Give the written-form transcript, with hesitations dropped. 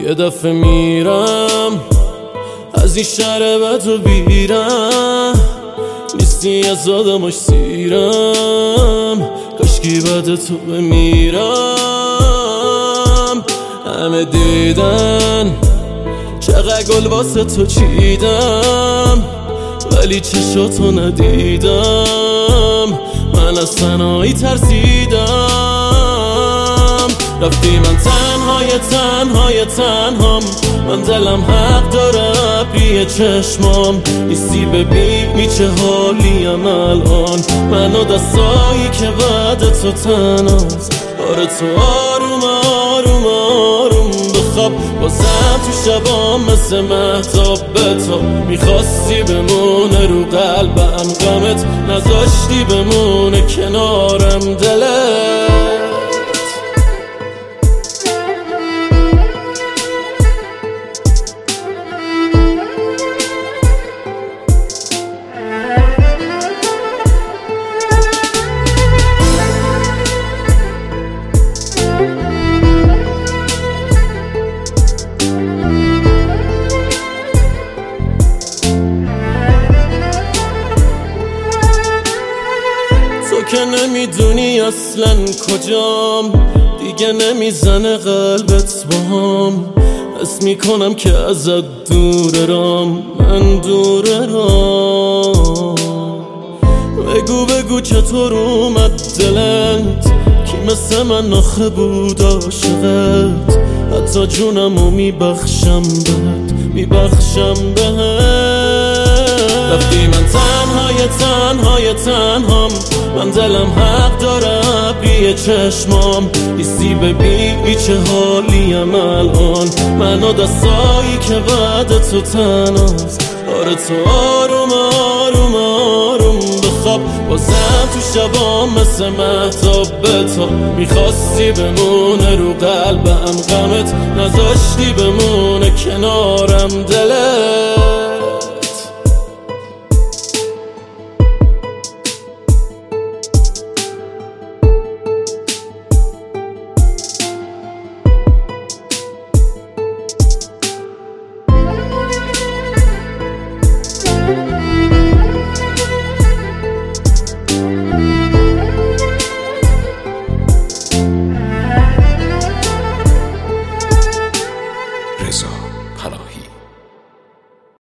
یه دفعه میرم از این شهر بد و بیرم، نیستی از آدماش سیرم، کاشکی بعد تو بمیرم. همه دیدن چقدر گل واسه تو چیدم، ولی چشاتو ندیدم. من از تنهایی ترسیدم، رفتی من تنهام. من دلم حق داره ابری چشمام، نیستی ببینی چه حالیم الان. من و دستایی که بعد تو تنهاست، آره تو آروم بخواب. بازم تو شبام مثل مهتاب به تو میخواستی بمونه رو قلبم، غمت نذاشتی بمونه کنارم دلت. تو که نمیدونی اصلا کجام، دیگه نمیزنه قلبت باهام. حس میکنم که ازت دوره رام، من دوره رام. بگو چطور اومد دلت، کی مثل من آخه بود عاشقت. حتی جونمو میبخشم بهت. رفتی من تنهام. من دلم حق داره ابری چشمام، نیستی ببینی چه حالیم الان. من و دستایی که بعد تو تنهاست، آره تو آروم بخواب. بازم تو شبام مثل مهتاب به تو میخواستی بمونه رو قلبم، غمت نذاشتی بمونه کنارم دلت. رضا پناهی.